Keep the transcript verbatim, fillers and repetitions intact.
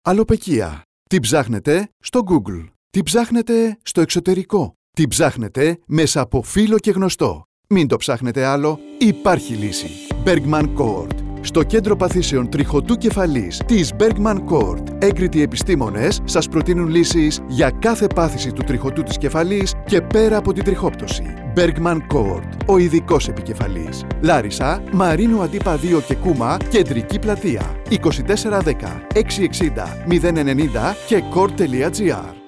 Αλοπεκία. Τι ψάχνετε στο Google. Τι ψάχνετε στο εξωτερικό. Τι ψάχνετε μέσα από φίλο και γνωστό. Μην το ψάχνετε άλλο, υπάρχει λύση. Bergman Court. Στο κέντρο παθήσεων τριχωτού κεφαλής της Bergman Court, έγκριτοι επιστήμονες σας προτείνουν λύσεις για κάθε πάθηση του τριχωτού της κεφαλής και πέρα από την τριχόπτωση. Bergman Court, ο ειδικός επικεφαλής. Λάρισα, Μαρίνου Αντίπα δύο και Κούμα, κεντρική πλατεία. είκοσι τέσσερα δέκα εξακόσια εξήντα μηδέν ενενήντα και court τελεία gr.